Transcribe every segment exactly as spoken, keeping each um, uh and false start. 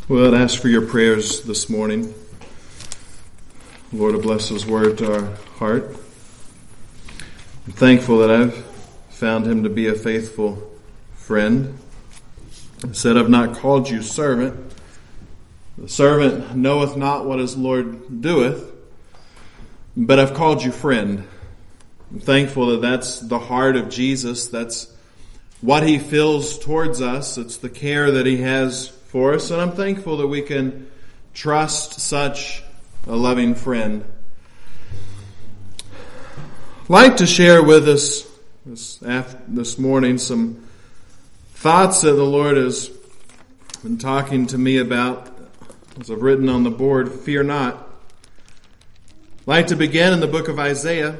Well, I'd ask for your prayers this morning. Lord, to bless His word to our heart. I'm thankful that I've found Him to be a faithful friend. He said, I've not called you servant. The servant knoweth not what his Lord doeth, but I've called you friend. I'm thankful that that's the heart of Jesus. That's what He feels towards us. It's the care that He has for us, and I'm thankful that we can trust such a loving friend. I'd like to share with us this, after, this morning some thoughts that the Lord has been talking to me about, as I've written on the board, fear not. I'd like to begin in the book of Isaiah,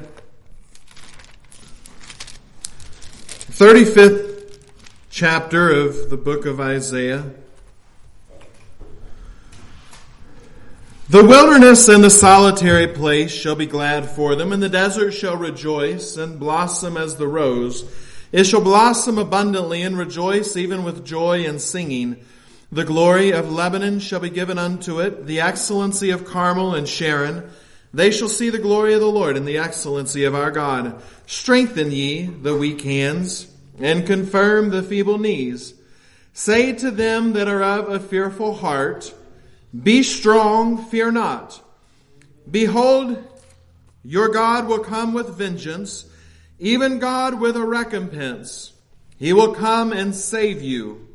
thirty-fifth chapter of the book of Isaiah. The wilderness and the solitary place shall be glad for them, and the desert shall rejoice and blossom as the rose. It shall blossom abundantly and rejoice even with joy and singing. The glory of Lebanon shall be given unto it, the excellency of Carmel and Sharon. They shall see the glory of the Lord and the excellency of our God. Strengthen ye the weak hands, and confirm the feeble knees. Say to them that are of a fearful heart, be strong, fear not. Behold, your God will come with vengeance, even God with a recompense. He will come and save you.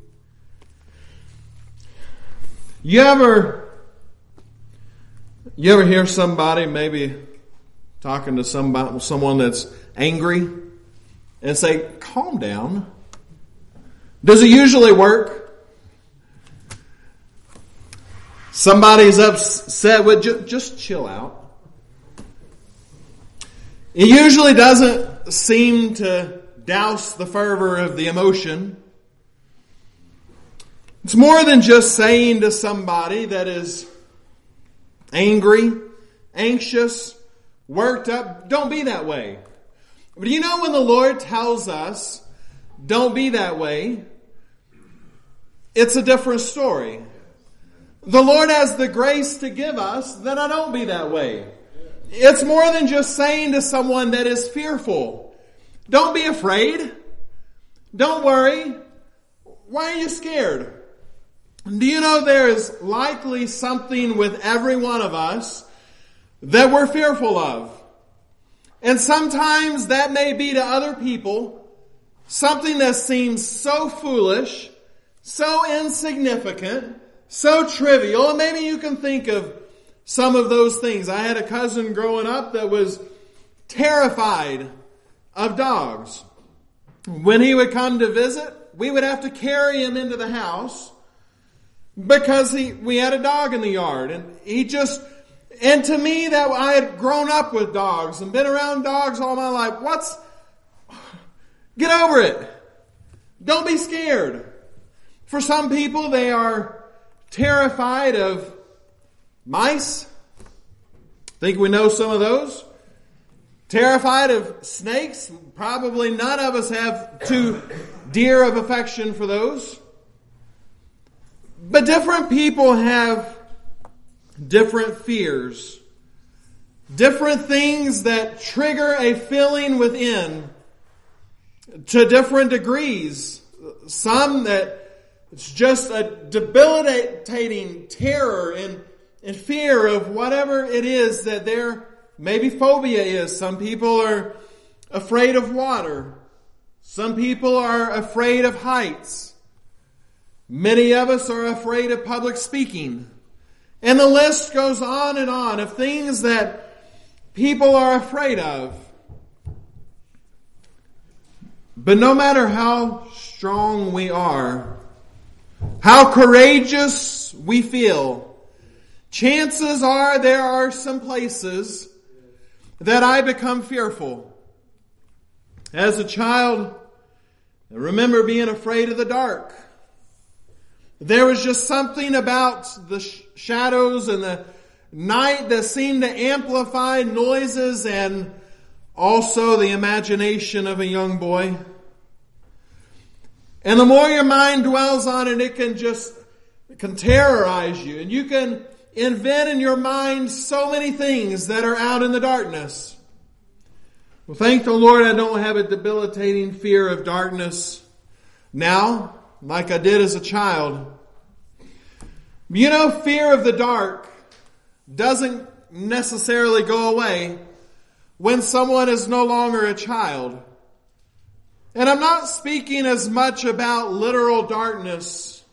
You ever, you ever hear somebody maybe talking to somebody, someone that's angry and say, calm down? Does it usually work? Somebody's upset with, just, just chill out. It usually doesn't seem to douse the fervor of the emotion. It's more than just saying to somebody that is angry, anxious, worked up, don't be that way. But you know when the Lord tells us, don't be that way, it's a different story. The Lord has the grace to give us that I don't be that way. It's more than just saying to someone that is fearful, don't be afraid. Don't worry. Why are you scared? Do you know there is likely something with every one of us that we're fearful of? And sometimes that may be to other people something that seems so foolish, so insignificant, so trivial, and maybe you can think of some of those things. I had a cousin growing up that was terrified of dogs. When he would come to visit, we would have to carry him into the house because he we had a dog in the yard. And he just, and to me, that I had grown up with dogs and been around dogs all my life. What's, get over it. Don't be scared. For some people, they are terrified of mice. Think we know some of those. Terrified of snakes. Probably none of us have too dear of affection for those. But different people have different fears. Different things that trigger a feeling within to different degrees. Some that it's just a debilitating terror and, and fear of whatever it is that their maybe phobia is. Some people are afraid of water. Some people are afraid of heights. Many of us are afraid of public speaking. And the list goes on and on of things that people are afraid of. But no matter how strong we are, how courageous we feel, chances are there are some places that I become fearful. As a child, I remember being afraid of the dark. There was just something about the sh- shadows and the night that seemed to amplify noises and also the imagination of a young boy. And the more your mind dwells on it, it can just can terrorize you, and you can invent in your mind so many things that are out in the darkness. Well, thank the Lord I don't have a debilitating fear of darkness now, like I did as a child. You know, fear of the dark doesn't necessarily go away when someone is no longer a child. And I'm not speaking as much about literal darkness,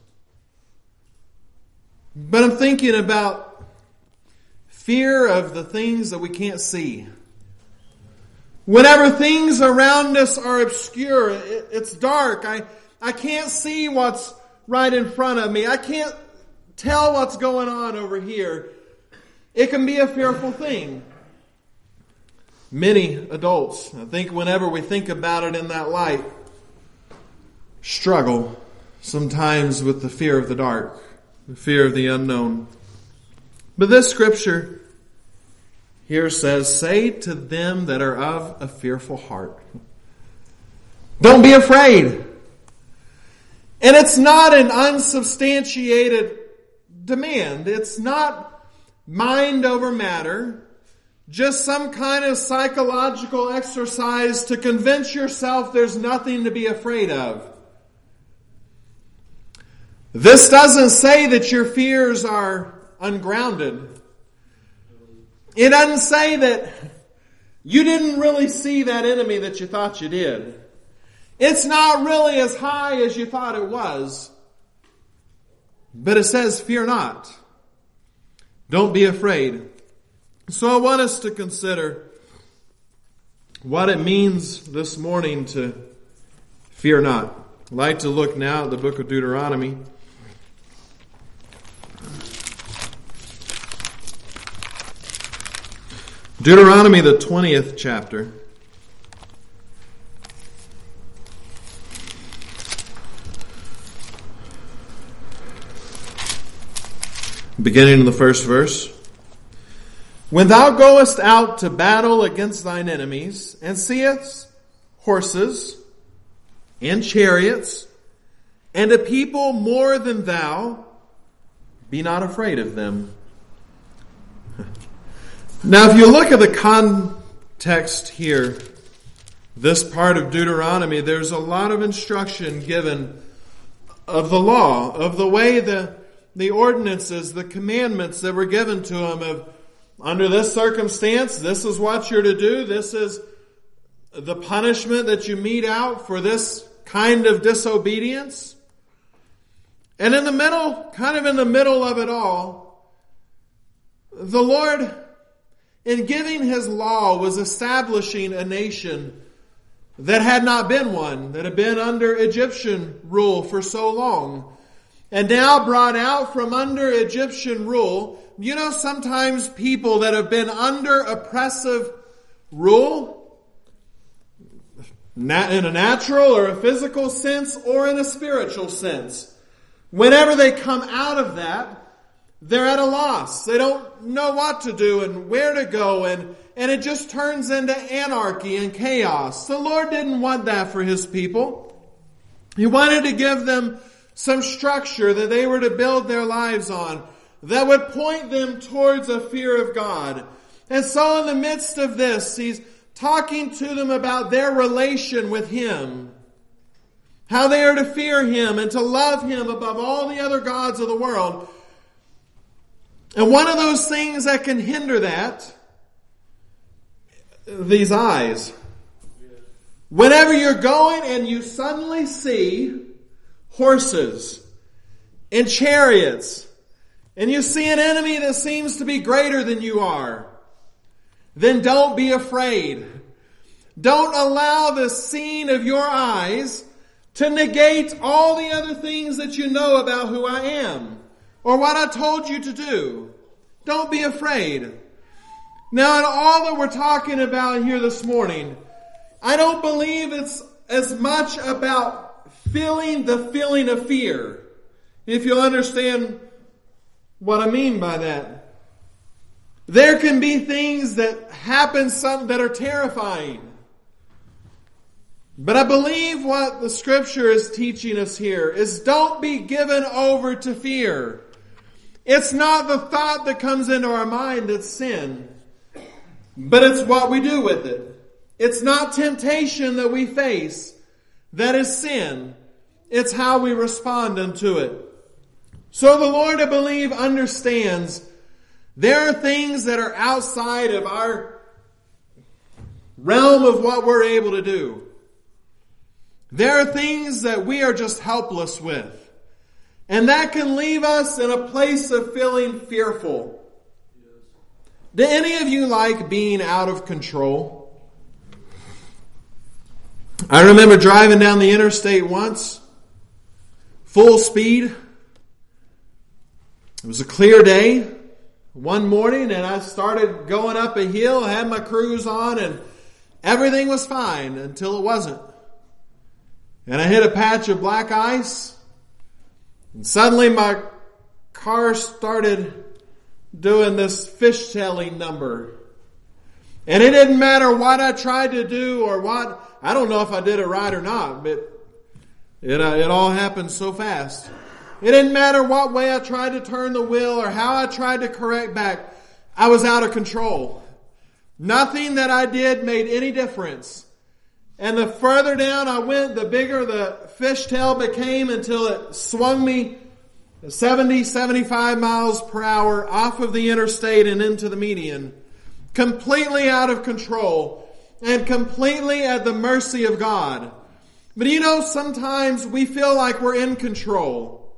but I'm thinking about fear of the things that we can't see. Whenever things around us are obscure, it, it's dark. I, I can't see what's right in front of me. I can't tell what's going on over here. It can be a fearful thing. Many adults, I think whenever we think about it in that light, struggle sometimes with the fear of the dark, the fear of the unknown. But this scripture here says, say to them that are of a fearful heart, don't be afraid. And it's not an unsubstantiated demand. It's not mind over matter. Just some kind of psychological exercise to convince yourself there's nothing to be afraid of. This doesn't say that your fears are ungrounded. It doesn't say that you didn't really see that enemy that you thought you did. It's not really as high as you thought it was. But it says, fear not. Don't be afraid. So I want us to consider what it means this morning to fear not. I'd like to look now at the book of Deuteronomy. Deuteronomy, the twentieth chapter. Beginning in the first verse. When thou goest out to battle against thine enemies, and seest horses, and chariots, and a people more than thou, be not afraid of them. Now, if you look at the context here, this part of Deuteronomy, there's a lot of instruction given of the law, of the way the, the ordinances, the commandments that were given to him of, under this circumstance, this is what you're to do. This is the punishment that you mete out for this kind of disobedience. And in the middle, kind of in the middle of it all, the Lord, in giving His law, was establishing a nation that had not been one, that had been under Egyptian rule for so long. And now brought out from under Egyptian rule. You know, sometimes people that have been under oppressive rule, in a natural or a physical sense or in a spiritual sense, whenever they come out of that, they're at a loss. They don't know what to do and where to go, and, and it just turns into anarchy and chaos. The Lord didn't want that for His people. He wanted to give them some structure that they were to build their lives on, that would point them towards a fear of God. And so in the midst of this, He's talking to them about their relation with Him. How they are to fear Him and to love Him above all the other gods of the world. And one of those things that can hinder that, these eyes. Whenever you're going and you suddenly see horses and chariots, and you see an enemy that seems to be greater than you are, then don't be afraid. Don't allow the seeing of your eyes to negate all the other things that you know about who I am, or what I told you to do. Don't be afraid. Now, in all that we're talking about here this morning, I don't believe it's as much about feeling the feeling of fear, if you'll understand what I mean by that. There can be things that happen some that are terrifying. But I believe what the Scripture is teaching us here is don't be given over to fear. It's not the thought that comes into our mind that's sin, but it's what we do with it. It's not temptation that we face that is sin. It's how we respond unto it. So the Lord, I believe, understands there are things that are outside of our realm of what we're able to do. There are things that we are just helpless with. And that can leave us in a place of feeling fearful. Do any of you like being out of control? I remember driving down the interstate once, full speed. It was a clear day one morning, and I started going up a hill, I had my cruise on, and everything was fine until it wasn't. And I hit a patch of black ice, and suddenly my car started doing this fishtailing number. And it didn't matter what I tried to do or what, I don't know if I did it right or not, but it, uh, it all happened so fast. It didn't matter what way I tried to turn the wheel or how I tried to correct back. I was out of control. Nothing that I did made any difference. And the further down I went, the bigger the fishtail became until it swung me seventy, seventy-five miles per hour off of the interstate and into the median. Completely out of control and completely at the mercy of God. But you know, sometimes we feel like we're in control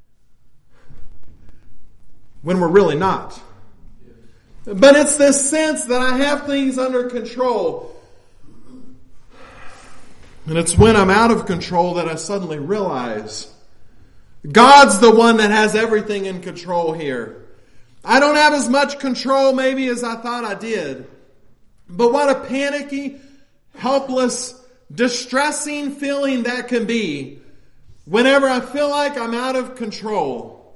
when we're really not. But it's this sense that I have things under control. And it's when I'm out of control that I suddenly realize God's the one that has everything in control here. I don't have as much control maybe as I thought I did. But what a panicky, helpless, distressing feeling that can be whenever I feel like I'm out of control.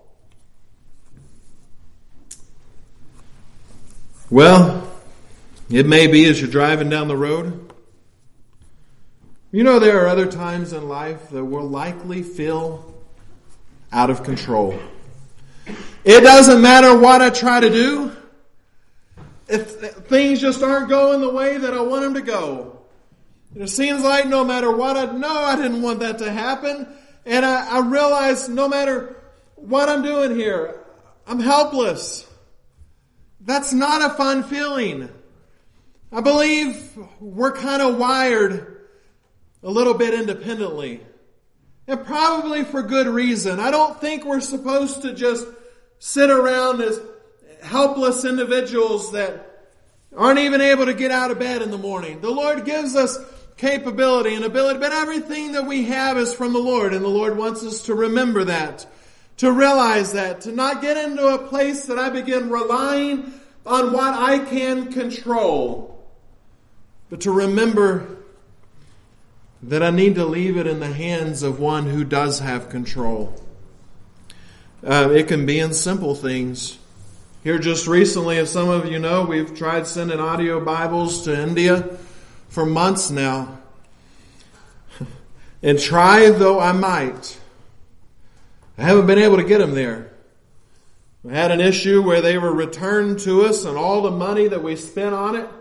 Well, it may be as you're driving down the road. You know, there are other times in life that we'll likely feel out of control. It doesn't matter what I try to do. If things just aren't going the way that I want them to go. It seems like no matter what I know, I didn't want that to happen. And I, I realize no matter what I'm doing here, I'm helpless. That's not a fun feeling. I believe we're kind of wired a little bit independently. And probably for good reason. I don't think we're supposed to just sit around as helpless individuals that aren't even able to get out of bed in the morning. The Lord gives us capability and ability, but everything that we have is from the Lord. And the Lord wants us to remember that, to realize that, to not get into a place that I begin relying on what I can control, but to remember that I need to leave it in the hands of one who does have control. Uh, it can be in simple things. Here just recently, as some of you know, we've tried sending audio Bibles to India for months now. And try though I might, I haven't been able to get them there. We had an issue where they were returned to us and all the money that we spent on it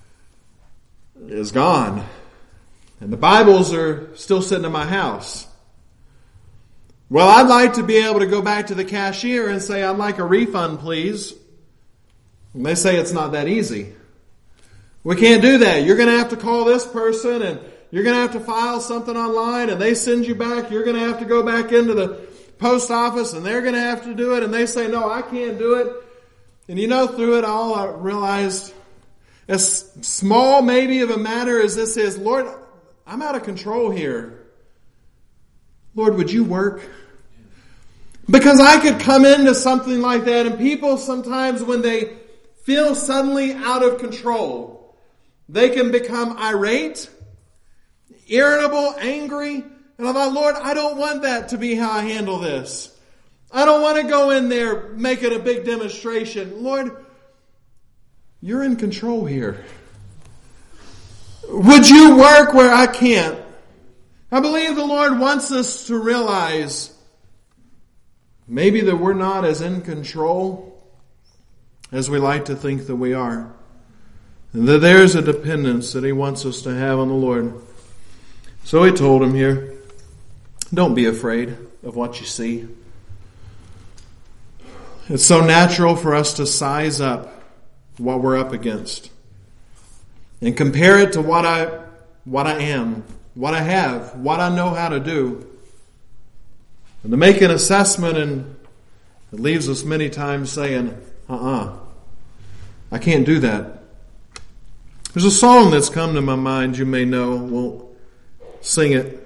is gone. And the Bibles are still sitting in my house. Well, I'd like to be able to go back to the cashier and say, I'd like a refund, please. And they say it's not that easy. We can't do that. You're going to have to call this person and you're going to have to file something online and they send you back. You're going to have to go back into the post office and they're going to have to do it. And they say, no, I can't do it. And you know, through it all, I realized as small maybe of a matter as this is, Lord, I'm out of control here. Lord, would you work? Because I could come into something like that, and people sometimes when they feel suddenly out of control, they can become irate, irritable, angry. And I thought, Lord, I don't want that to be how I handle this. I don't want to go in there making a big demonstration. Lord, you're in control here. Would you work where I can't? I believe the Lord wants us to realize maybe that we're not as in control as we like to think that we are. And that there's a dependence that He wants us to have on the Lord. So He told him here, don't be afraid of what you see. It's so natural for us to size up what we're up against and compare it to what I, what I am, what I have, what I know how to do. And to make an assessment, and it leaves us many times saying, uh-uh, I can't do that. There's a song that's come to my mind, you may know. We'll sing it.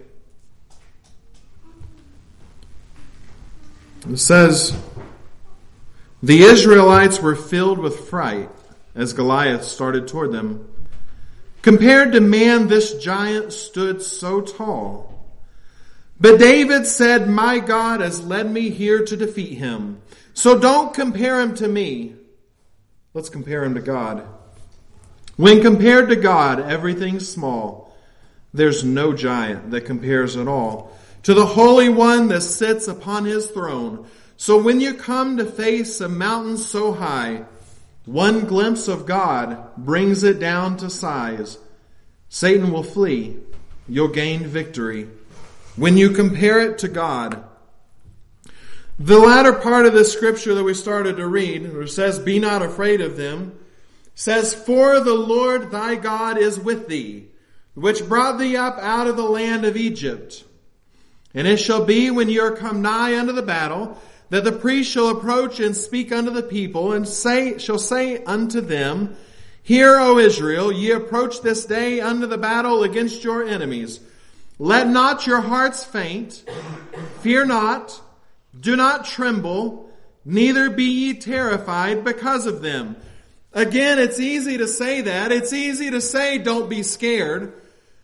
It says, the Israelites were filled with fright as Goliath started toward them. Compared to man, this giant stood so tall. But David said, my God has led me here to defeat him. So don't compare him to me. Let's compare him to God. When compared to God, everything's small. There's no giant that compares at all to the Holy One that sits upon His throne. So when you come to face a mountain so high, one glimpse of God brings it down to size. Satan will flee. You'll gain victory when you compare it to God. The latter part of this scripture that we started to read, where it says, be not afraid of them, says, for the Lord thy God is with thee, which brought thee up out of the land of Egypt. And it shall be when ye are come nigh unto the battle, that the priest shall approach and speak unto the people, and say, shall say unto them, hear, O Israel, ye approach this day unto the battle against your enemies. Let not your hearts faint, fear not, do not tremble, neither be ye terrified because of them. Again, it's easy to say that. It's easy to say don't be scared.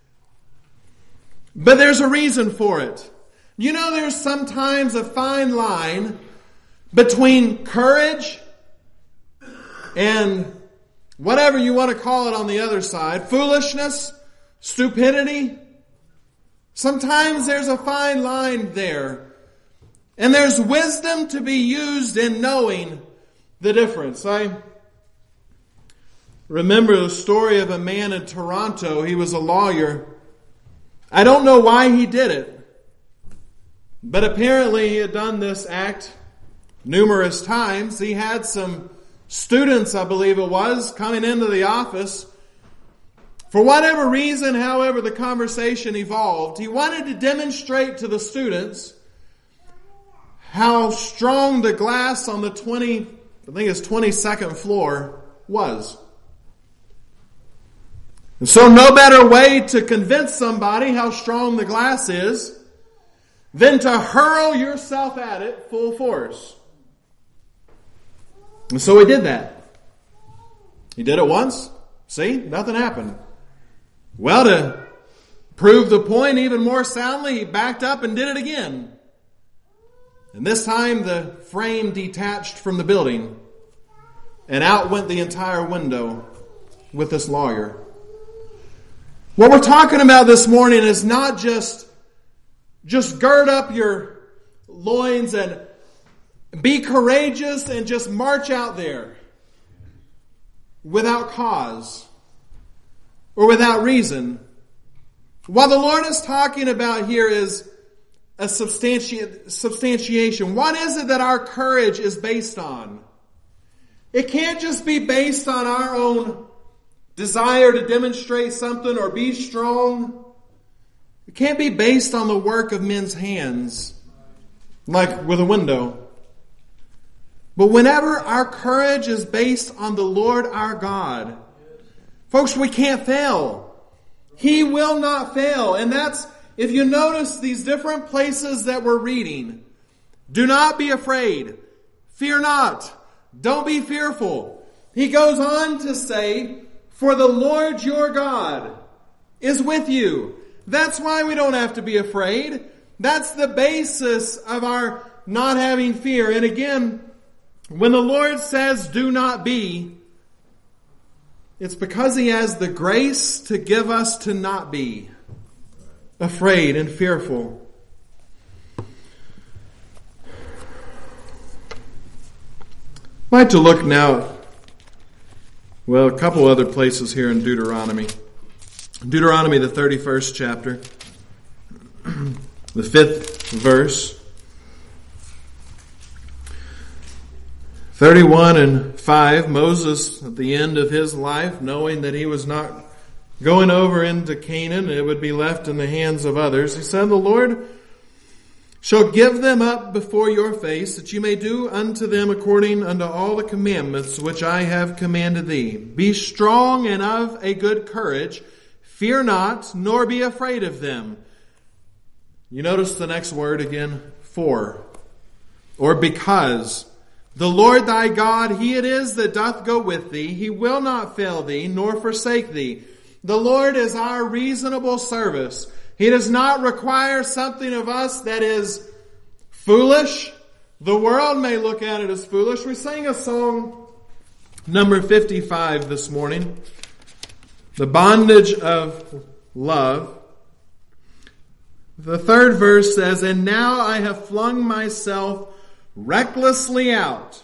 But there's a reason for it. You know, there's sometimes a fine line between courage and whatever you want to call it on the other side, foolishness, stupidity. Sometimes there's a fine line there. And there's wisdom to be used in knowing the difference. I remember the story of a man in Toronto. He was a lawyer. I don't know why he did it. But apparently he had done this act numerous times. He had some students, I believe it was, coming into the office. For whatever reason, however the conversation evolved, he wanted to demonstrate to the students how strong the glass on the twenty, I think it's twenty-second floor was. And so no better way to convince somebody how strong the glass is than to hurl yourself at it full force. And so he did that. He did it once. See, nothing happened. Well, to prove the point even more soundly, he backed up and did it again. And this time the frame detached from the building, and out went the entire window with this lawyer. What we're talking about this morning is not just, just gird up your loins and be courageous and just march out there without cause or without reason. What the Lord is talking about here is a substanti- substantiation. What is it that our courage is based on? It can't just be based on our own desire to demonstrate something or be strong. It can't be based on the work of men's hands, like with a window. But whenever our courage is based on the Lord our God, folks, we can't fail. He will not fail. And that's, if you notice these different places that we're reading, do not be afraid. Fear not. Don't be fearful. He goes on to say, for the Lord your God is with you. That's why we don't have to be afraid. That's the basis of our not having fear. And again, when the Lord says do not be, it's because He has the grace to give us to not be. afraid and fearful. I'd like to look now, well, a couple other places here in Deuteronomy. Deuteronomy, the thirty-first chapter, the fifth verse. thirty-one and five, Moses, at the end of his life, knowing that he was not going over into Canaan, it would be left in the hands of others, he said, "The Lord shall give them up before your face, that you may do unto them according unto all the commandments which I have commanded thee. Be strong and of a good courage. Fear not, nor be afraid of them." You notice the next word again, for, or because. "The Lord thy God, he it is that doth go with thee. He will not fail thee, nor forsake thee." The Lord is our reasonable service. He does not require something of us that is foolish. The world may look at it as foolish. We sang a song, number fifty-five this morning, "The Bondage of Love." The third verse says, "And now I have flung myself recklessly out."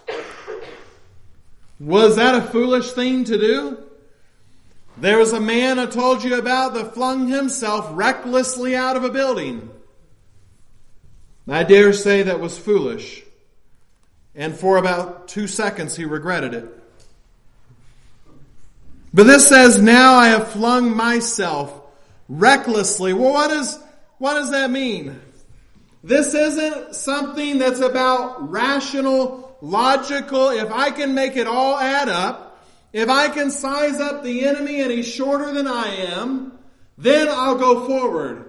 Was that a foolish thing to do? There was a man I told you about that flung himself recklessly out of a building. I dare say that was foolish. And for about two seconds he regretted it. But this says, "Now I have flung myself recklessly." Well, what is, what does that mean? This isn't something that's about rational, logical. If I can make it all add up, if I can size up the enemy and he's shorter than I am, then I'll go forward.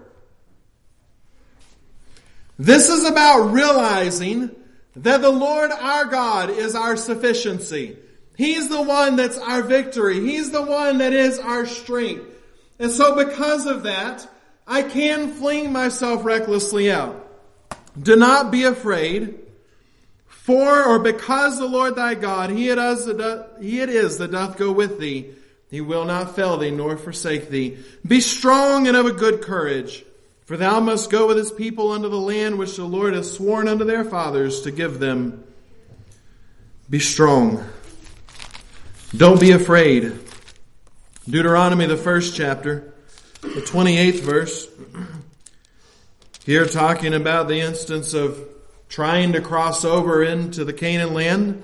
This is about realizing that the Lord our God is our sufficiency. He's the one that's our victory. He's the one that is our strength. And so because of that, I can fling myself recklessly out. Do not be afraid, for or because the Lord thy God, he it is that doth, he it is that doth go with thee. He will not fail thee nor forsake thee. Be strong and of a good courage, for thou must go with his people unto the land which the Lord has sworn unto their fathers to give them. Be strong. Don't be afraid. Deuteronomy, the first chapter, the twenty-eighth verse. Here talking about the instance of trying to cross over into the Canaan land.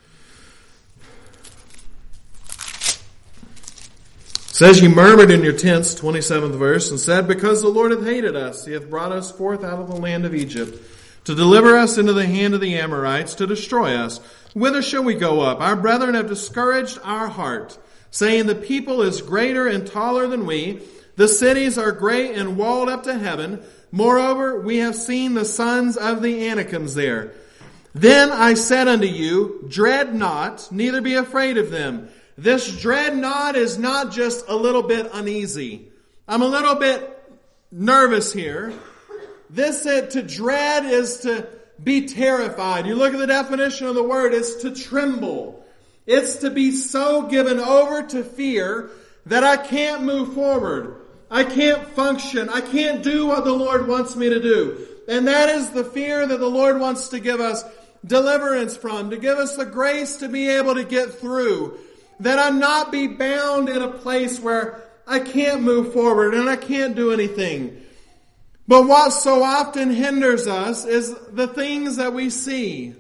It says, "You murmured in your tents," twenty-seventh verse, "and said, Because the Lord hath hated us, he hath brought us forth out of the land of Egypt, to deliver us into the hand of the Amorites, to destroy us. Whither shall we go up? Our brethren have discouraged our heart, saying, The people is greater and taller than we. The cities are great and walled up to heaven. Moreover, we have seen the sons of the Anakims there. Then I said unto you, Dread not, neither be afraid of them." This dread not is not just a little bit uneasy. I'm a little bit nervous here. This said to dread is to be terrified. You look at the definition of the word, it's to tremble. It's to be so given over to fear that I can't move forward. I can't function. I can't do what the Lord wants me to do. And that is the fear that the Lord wants to give us deliverance from, to give us the grace to be able to get through. That I not be bound in a place where I can't move forward and I can't do anything. But what so often hinders us is the things that we see.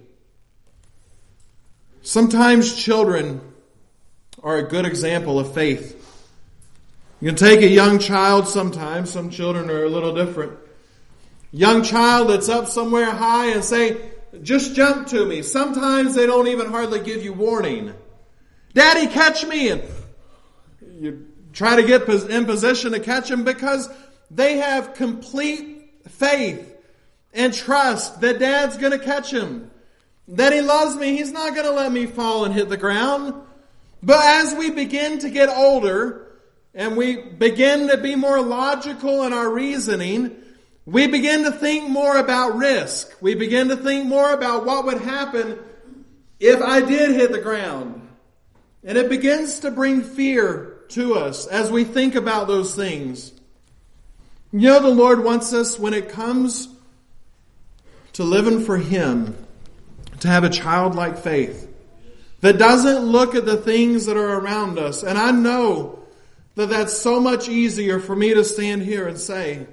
Sometimes children are a good example of faith. You can take a young child sometimes. Some children are a little different. Young child that's up somewhere high and say, "Just jump to me." Sometimes they don't even hardly give you warning. "Daddy, catch me." And you try to get in position to catch them because they have complete faith and trust that Dad's going to catch him. That he loves me. He's not going to let me fall and hit the ground. But as we begin to get older and we begin to be more logical in our reasoning, we begin to think more about risk. We begin to think more about what would happen if I did hit the ground. And it begins to bring fear to us as we think about those things. You know, the Lord wants us, when it comes to living for Him, to have a childlike faith that doesn't look at the things that are around us. And I know that that's so much easier for me to stand here and say,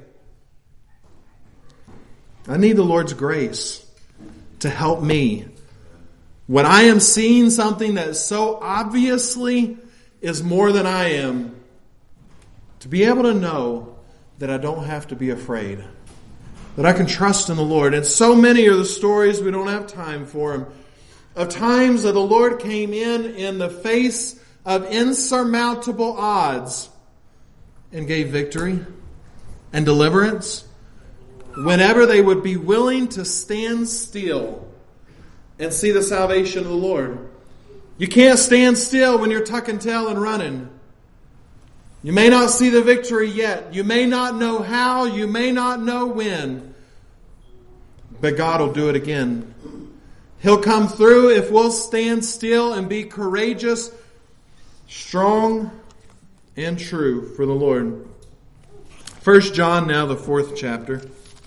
I need the Lord's grace to help me when I am seeing something that so obviously is more than I am, to be able to know that I don't have to be afraid, that I can trust in the Lord. And so many are the stories, we don't have time for them, of times that the Lord came in in the face of insurmountable odds and gave victory and deliverance whenever they would be willing to stand still and see the salvation of the Lord. You can't stand still when you're tucking tail and running. You may not see the victory yet. You may not know how. You may not know when. But God will do it again. He'll come through if we'll stand still and be courageous, strong, and true for the Lord. First John now, the fourth chapter.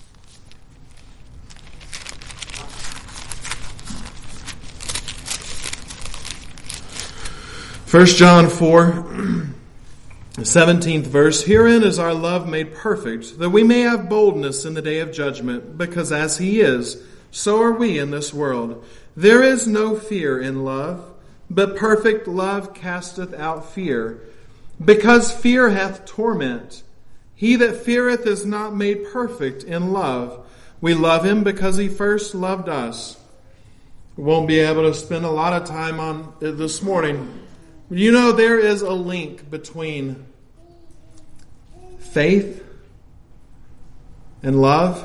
First John four, the seventeenth verse. Herein is our love made perfect, that we may have boldness in the day of judgment, because as He is, so are we in this world. There is no fear in love, but perfect love casteth out fear, because fear hath torment. He that feareth is not made perfect in love. We love Him because He first loved us. We won't be able to spend a lot of time on it this morning. You know, there is a link between faith and love.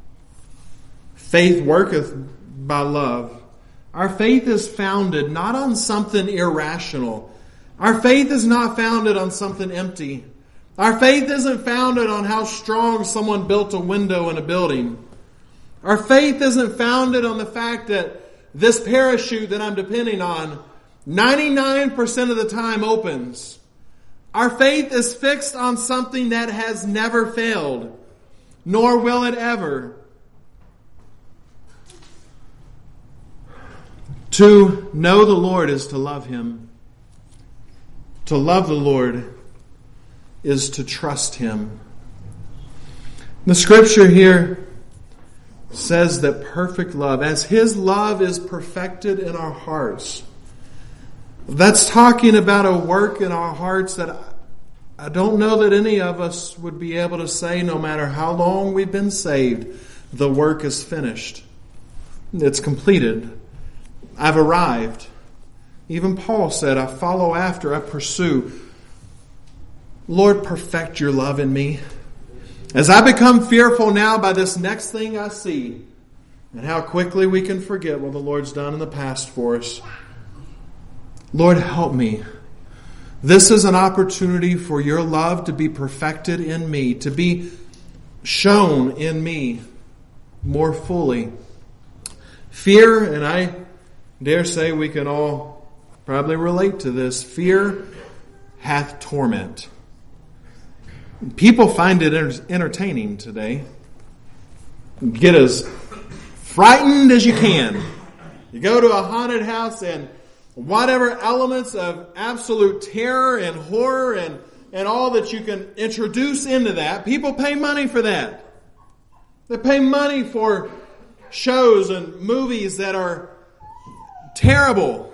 Faith worketh by love. Our faith is founded not on something irrational. Our faith is not founded on something empty. Our faith isn't founded on how strong someone built a window in a building. Our faith isn't founded on the fact that this parachute that I'm depending on ninety-nine percent of the time opens. Our faith is fixed on something that has never failed, nor will it ever. To know the Lord is to love Him. To love the Lord is to trust Him. The scripture here says that perfect love, as His love is perfected in our hearts, that's talking about a work in our hearts that I don't know that any of us would be able to say, no matter how long we've been saved, the work is finished. It's completed. I've arrived. Even Paul said, I follow after, I pursue. Lord, perfect your love in me. As I become fearful now by this next thing I see, and how quickly we can forget what the Lord's done in the past for us. Lord, help me. This is an opportunity for your love to be perfected in me, to be shown in me more fully. Fear, and I dare say we can all probably relate to this, fear hath torment. People find it entertaining today. Get as frightened as you can. You go to a haunted house and whatever elements of absolute terror and horror and, and all that you can introduce into that, people pay money for that. They pay money for shows and movies that are terrible,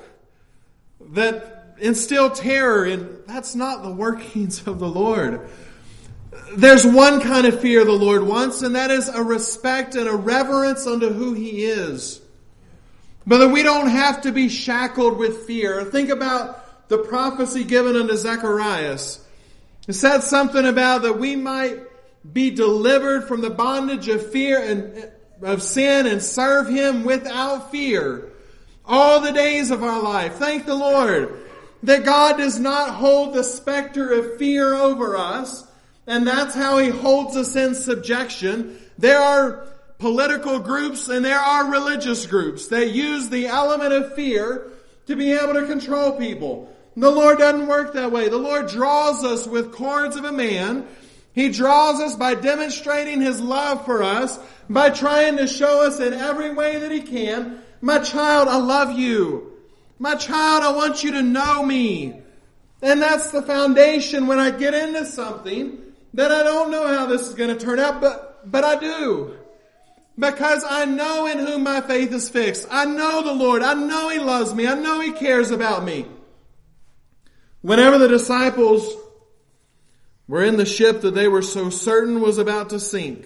that instill terror, and that's not the workings of the Lord. There's one kind of fear the Lord wants, and that is a respect and a reverence unto who He is. But that we don't have to be shackled with fear. Think about the prophecy given unto Zacharias. It said something about that we might be delivered from the bondage of fear and of sin and serve Him without fear all the days of our life. Thank the Lord that God does not hold the specter of fear over us, and that's how He holds us in subjection. There are political groups and there are religious groups that use the element of fear to be able to control people. The Lord doesn't work that way. The Lord draws us with cords of a man He draws us by demonstrating His love for us, by trying to show us in every way that He can, my child, I love you. My child, I want you to know me. And that's the foundation when I get into something that I don't know how this is going to turn out, but, but I do. Because I know in whom my faith is fixed. I know the Lord. I know He loves me. I know He cares about me. Whenever the disciples were in the ship that they were so certain was about to sink,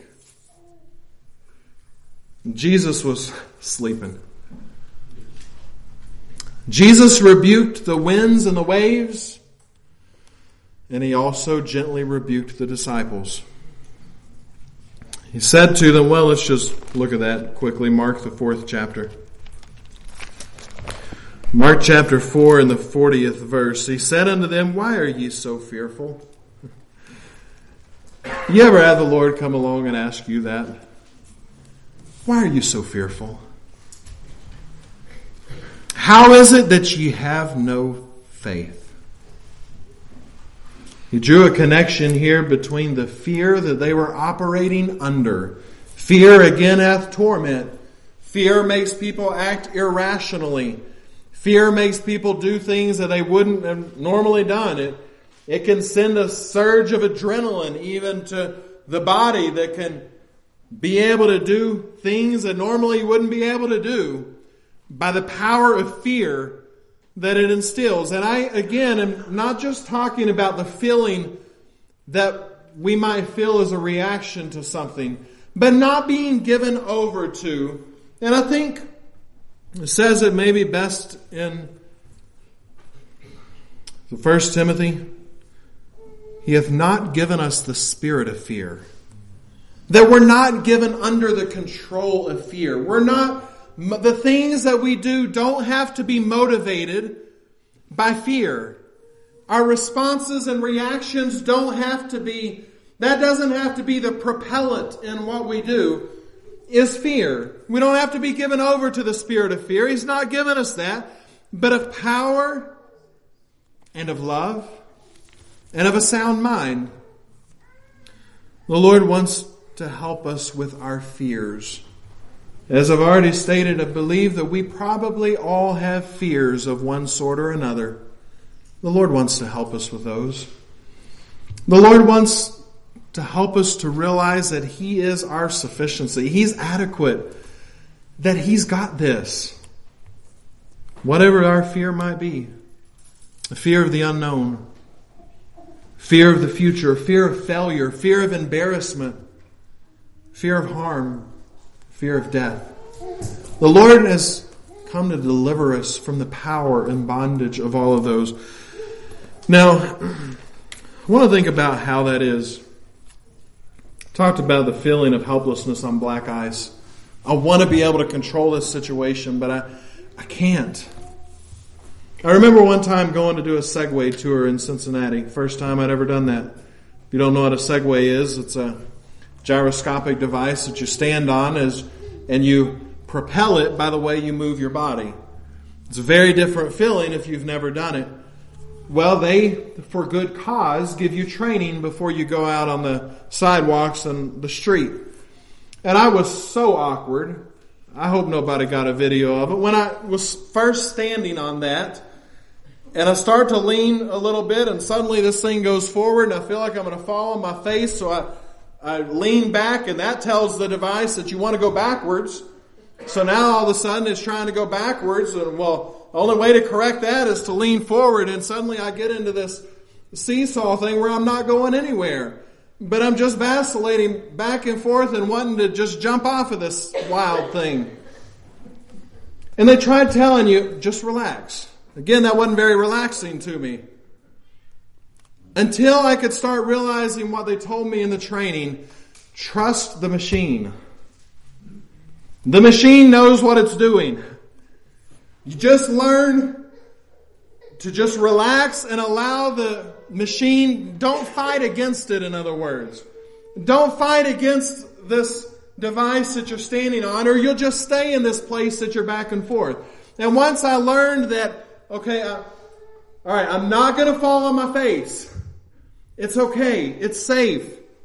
Jesus was sleeping. Jesus rebuked the winds and the waves, and He also gently rebuked the disciples. He said to them, well, let's just look at that quickly. Mark, the fourth chapter. Mark chapter four and the fortieth verse. He said unto them, why are ye so fearful? You ever had the Lord come along and ask you that? Why are you so fearful? How is it that ye have no faith? He drew a connection here between the fear that they were operating under. Fear again hath torment. Fear makes people act irrationally. Fear makes people do things that they wouldn't have normally done. It, it can send a surge of adrenaline even to the body that can be able to do things that normally you wouldn't be able to do by the power of fear that it instills. And I, again, am not just talking about the feeling that we might feel as a reaction to something, but not being given over to. And I think it says it maybe best in First Timothy. He hath not given us the spirit of fear. That we're not given under the control of fear. We're not, the things that we do don't have to be motivated by fear. Our responses and reactions don't have to be, that doesn't have to be the propellant in what we do, is fear. We don't have to be given over to the spirit of fear. He's not given us that, but of power and of love and of a sound mind. The Lord wants to help us with our fears. As I've already stated, I believe that we probably all have fears of one sort or another. The Lord wants to help us with those. The Lord wants to help us to realize that He is our sufficiency. He's adequate. That He's got this. Whatever our fear might be. A fear of the unknown. Fear of the future. Fear of failure. Fear of embarrassment. Fear of harm. Fear of death. The Lord has come to deliver us from the power and bondage of all of those. Now, I want to think about how that is. Talked about the feeling of helplessness on black ice. I want to be able to control this situation, but I, I can't. I remember one time going to do a Segway tour in Cincinnati. First time I'd ever done that. If you don't know what a Segway is, it's a gyroscopic device that you stand on as, and you propel it by the way you move your body. It's a very different feeling if you've never done it. Well, they, for good cause, give you training before you go out on the sidewalks and the street. And I was so awkward. I hope nobody got a video of it. When I was first standing on that, and I start to lean a little bit, and suddenly this thing goes forward, and I feel like I'm going to fall on my face, so I, I lean back, and that tells the device that you want to go backwards. So now all of a sudden it's trying to go backwards, and well, the only way to correct that is to lean forward, and suddenly I get into this seesaw thing where I'm not going anywhere. But I'm just vacillating back and forth and wanting to just jump off of this wild thing. And they tried telling you, just relax. Again, that wasn't very relaxing to me. Until I could start realizing what they told me in the training. Trust the machine. The machine knows what it's doing. You just learn to just relax and allow the machine, don't fight against it, in other words. Don't fight against this device that you're standing on, or you'll just stay in this place that you're back and forth. And once I learned that, okay, I, all right, I'm not going to fall on my face. It's okay. It's safe.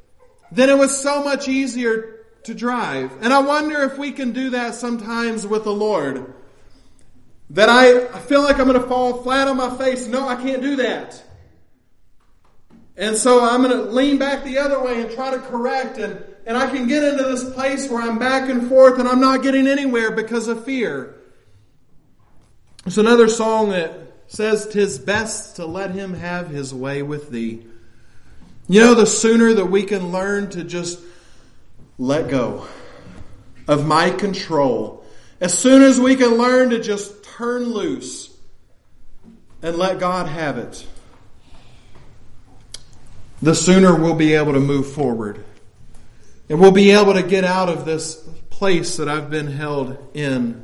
then it was so much easier to drive. And I wonder if we can do that sometimes with the Lord. That I, I feel like I'm going to fall flat on my face. No, I can't do that. And so I'm going to lean back the other way and try to correct. And, and I can get into this place where I'm back and forth and I'm not getting anywhere because of fear. There's another song that says, "'Tis best to let him have his way with thee." You know, the sooner that we can learn to just let go of my control, as soon as we can learn to just turn loose and let God have it, the sooner we'll be able to move forward. And we'll be able to get out of this place that I've been held in.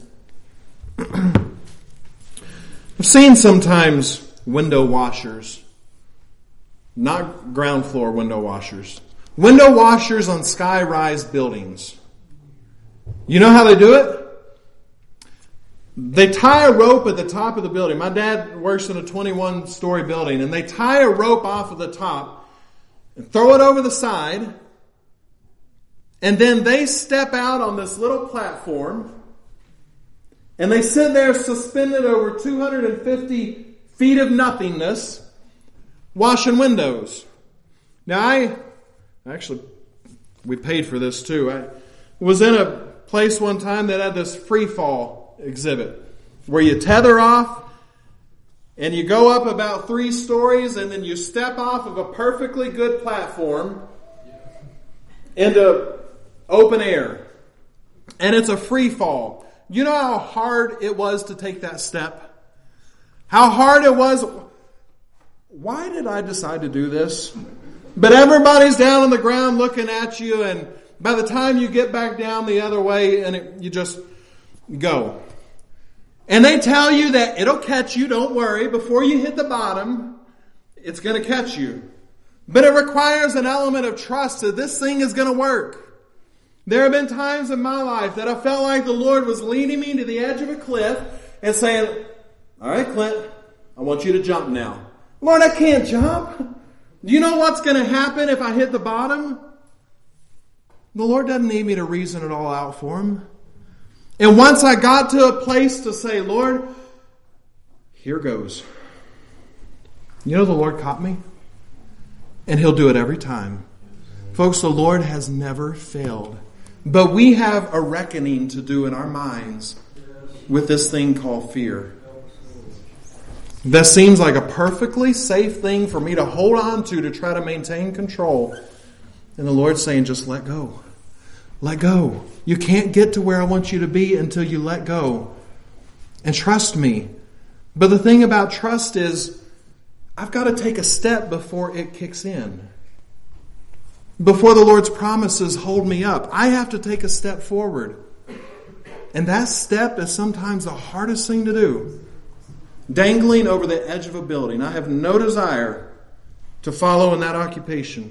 I've seen sometimes window washers. Not ground floor window washers. Window washers on sky-rise buildings. You know how they do it? They tie a rope at the top of the building. My dad works in a twenty-one story building, and they tie a rope off of the top and throw it over the side, and then they step out on this little platform, and they sit there suspended over two hundred fifty feet of nothingness, washing windows. Now I, actually, we paid for this too. I was in a place one time that had this free fall exhibit where you tether off and you go up about three stories and then you step off of a perfectly good platform into open air. And it's a free fall. You know how hard it was to take that step? How hard it was. Why did I decide to do this? But everybody's down on the ground looking at you, and by the time you get back down the other way, and it, you just go. And they tell you that it'll catch you, don't worry. Before you hit the bottom, it's going to catch you. But it requires an element of trust that this thing is going to work. There have been times in my life that I felt like the Lord was leading me to the edge of a cliff and saying, "All right, Clint, I want you to jump now." Lord, I can't jump. Do you know what's going to happen if I hit the bottom? The Lord doesn't need me to reason it all out for him. And once I got to a place to say, "Lord, here goes." You know, the Lord caught me. And he'll do it every time. Folks, the Lord has never failed. But we have a reckoning to do in our minds with this thing called fear. That seems like a perfectly safe thing for me to hold on to to try to maintain control. And the Lord's saying, just let go. Let go. You can't get to where I want you to be until you let go. And trust me. But the thing about trust is, I've got to take a step before it kicks in. Before the Lord's promises hold me up, I have to take a step forward. And that step is sometimes the hardest thing to do. Dangling over the edge of a building. I have no desire to follow in that occupation.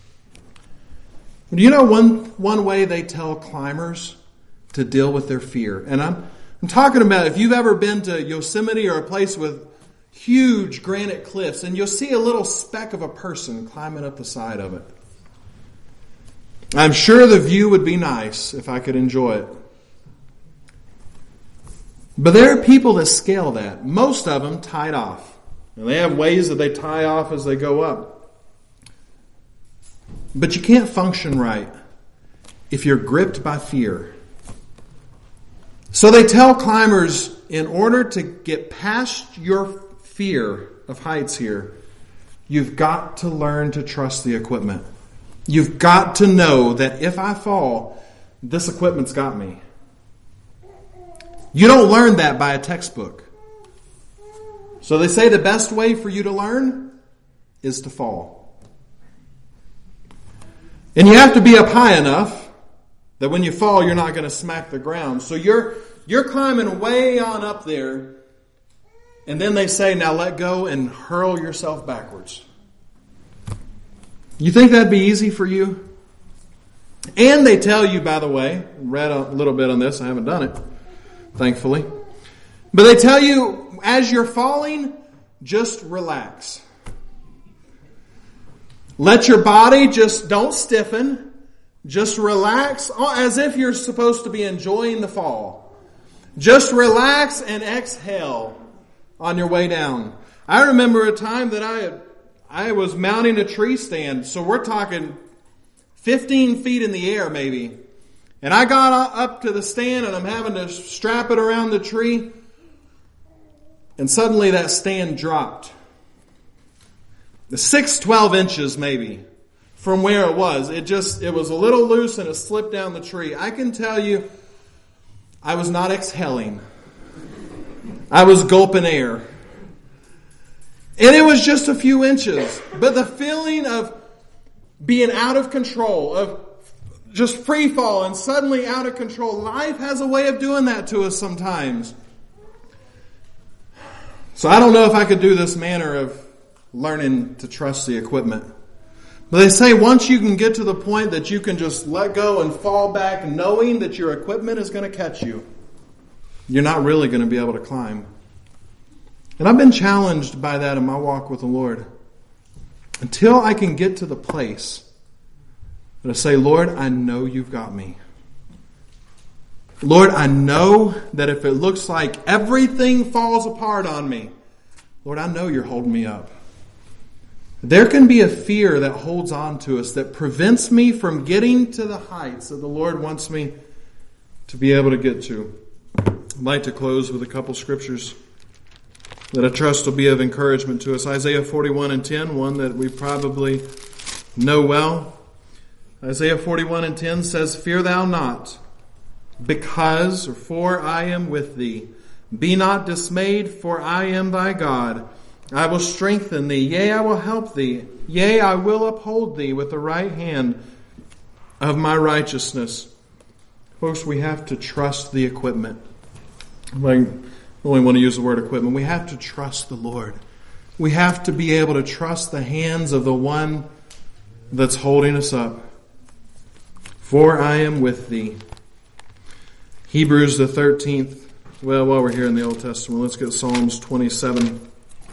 Do you know one, one way they tell climbers to deal with their fear? And I'm, I'm talking about if you've ever been to Yosemite or a place with huge granite cliffs, and you'll see a little speck of a person climbing up the side of it. I'm sure the view would be nice if I could enjoy it. But there are people that scale that. Most of them tied off. And they have ways that they tie off as they go up. But you can't function right if you're gripped by fear. So they tell climbers, in order to get past your fear of heights here, you've got to learn to trust the equipment. You've got to know that if I fall, this equipment's got me. You don't learn that by a textbook. So they say the best way for you to learn is to fall. And you have to be up high enough that when you fall, you're not going to smack the ground. So you're you're climbing way on up there. And then they say, now let go and hurl yourself backwards. You think that'd be easy for you? And they tell you, by the way, read a little bit on this. I haven't done it, thankfully. But they tell you, as you're falling, just relax. Let your body just don't stiffen. Just relax as if you're supposed to be enjoying the fall. Just relax and exhale on your way down. I remember a time that I I was mounting a tree stand. So we're talking fifteen feet in the air maybe. And I got up to the stand and I'm having to strap it around the tree. And suddenly that stand dropped. The six, twelve inches maybe. From where it was. It just, it was a little loose and it slipped down the tree. I can tell you, I was not exhaling. I was gulping air. And it was just a few inches. But the feeling of being out of control, of just free fall and suddenly out of control, life has a way of doing that to us sometimes. So I don't know if I could do this manner of learning to trust the equipment. But they say once you can get to the point that you can just let go and fall back knowing that your equipment is going to catch you, you're not really going to be able to climb. And I've been challenged by that in my walk with the Lord. Until I can get to the place that I say, Lord, I know you've got me. Lord, I know that if it looks like everything falls apart on me, Lord, I know you're holding me up. There can be a fear that holds on to us that prevents me from getting to the heights that the Lord wants me to be able to get to. I'd like to close with a couple scriptures that I trust will be of encouragement to us. Isaiah forty-one and ten, one that we probably know well. Isaiah forty-one and ten says, Fear thou not, because, or for I am with thee. Be not dismayed, for I am thy God. I will strengthen thee, yea, I will help thee. Yea, I will uphold thee with the right hand of my righteousness. Folks, we have to trust the equipment. I only want to use the word equipment. We have to trust the Lord. We have to be able to trust the hands of the one that's holding us up. For I am with thee. Hebrews the thirteenth. Well, while we're here in the Old Testament, let's get Psalms twenty-seven.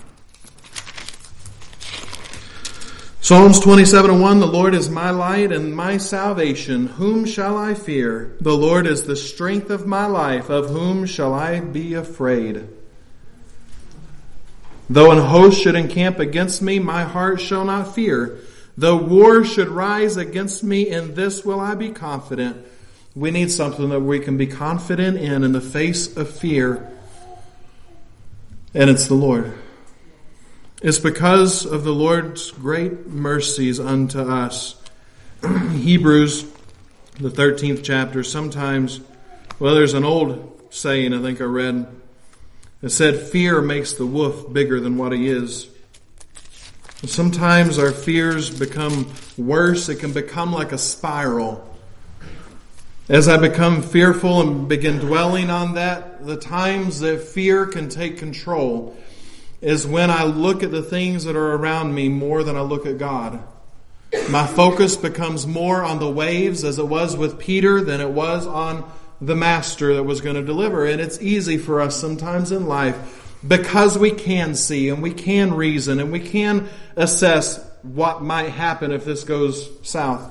Psalms twenty-seven and one, the Lord is my light and my salvation. Whom shall I fear? The Lord is the strength of my life. Of whom shall I be afraid? Though an host should encamp against me, my heart shall not fear. Though war should rise against me, in this will I be confident. We need something that we can be confident in in the face of fear. And it's the Lord. It's because of the Lord's great mercies unto us. Hebrews, the thirteenth chapter, sometimes, well, there's an old saying I think I read that said, fear makes the wolf bigger than what he is. And sometimes our fears become worse. It can become like a spiral. As I become fearful and begin dwelling on that, the times that fear can take control is when I look at the things that are around me more than I look at God. My focus becomes more on the waves, as it was with Peter, than it was on the master that was going to deliver. And it's easy for us sometimes in life because we can see and we can reason and we can assess what might happen if this goes south.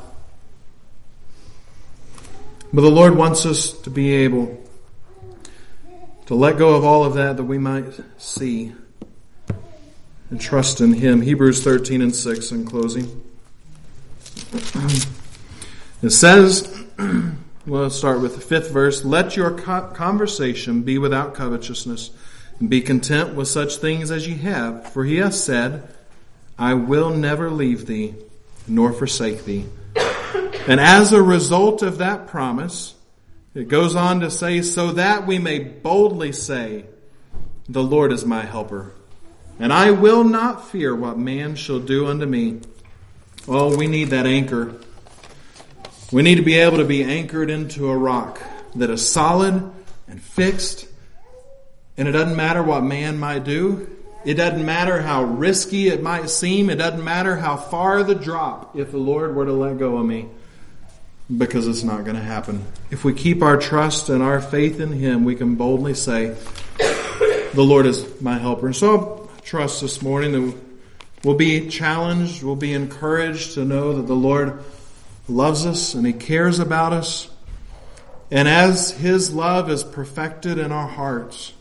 But the Lord wants us to be able to let go of all of that that we might see and trust in Him. Hebrews thirteen and six in closing. It says, well, let's start with the fifth verse. Let your conversation be without covetousness, and be content with such things as ye have. For He hath said, I will never leave thee, nor forsake thee. And as a result of that promise, it goes on to say, so that we may boldly say, the Lord is my helper. And I will not fear what man shall do unto me. Oh, we need that anchor. We need to be able to be anchored into a rock that is solid and fixed. And it doesn't matter what man might do. It doesn't matter how risky it might seem. It doesn't matter how far the drop if the Lord were to let go of me. Because it's not going to happen. If we keep our trust and our faith in Him, we can boldly say, the Lord is my helper. And so I trust this morning that We'll be challenged, we'll be encouraged to know that the Lord loves us and He cares about us. And as His love is perfected in our hearts,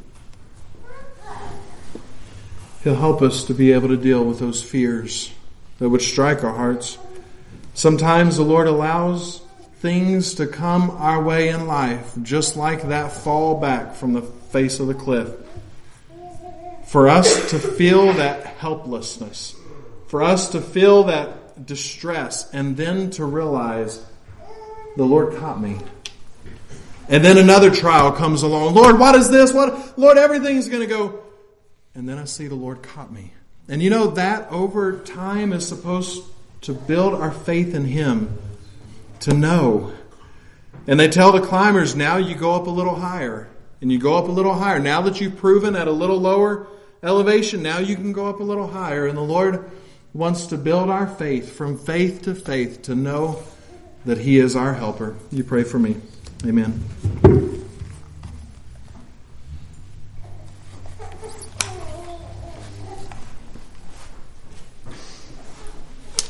He'll help us to be able to deal with those fears that would strike our hearts. Sometimes the Lord allows things to come our way in life, just like that fall back from the face of the cliff, for us to feel that helplessness, for us to feel that distress, and then to realize the Lord caught me. And then another trial comes along. Lord, what is this? What? Lord, everything's going to go. And then I see the Lord caught me. And you know, that over time is supposed to build our faith in Him, to know. And they tell the climbers, now you go up a little higher. And you go up a little higher. Now that you've proven at a little lower elevation, now you can go up a little higher. And the Lord wants to build our faith from faith to faith, to know that He is our helper. You pray for me. Amen.